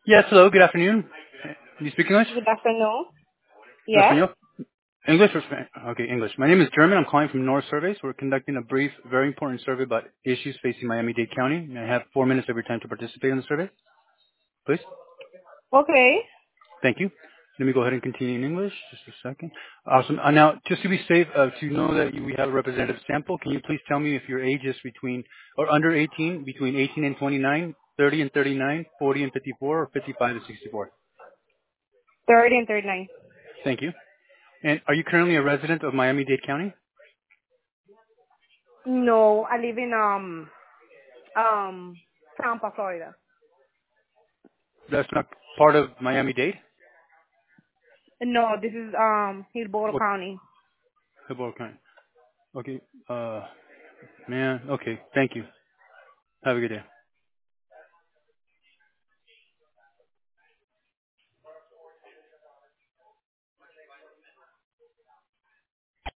Yes, hello, good afternoon. Can you speak English? Good afternoon. Yes. Espanol? English or Spanish? Okay, English. My name is German. I'm calling from North Surveys. We're conducting a brief, very important survey about issues facing Miami-Dade County. I have 4 minutes of your time to participate in the survey, please. Okay. Thank you. Let me go ahead and continue in English. Just a second. Awesome. Now, just to be safe, to know that we have a representative sample, can you please tell me if your age is between or under 18, between 18 and 29, 30 and 39, 40 and 54, or 55 and 64? 30 and 39. Thank you. And are you currently a resident of Miami-Dade County? No, I live in Tampa, Florida. That's not part of Miami-Dade? No, this is Hillsborough What? County. Hillsborough County. Okay. Man. Okay. Thank you. Have a good day.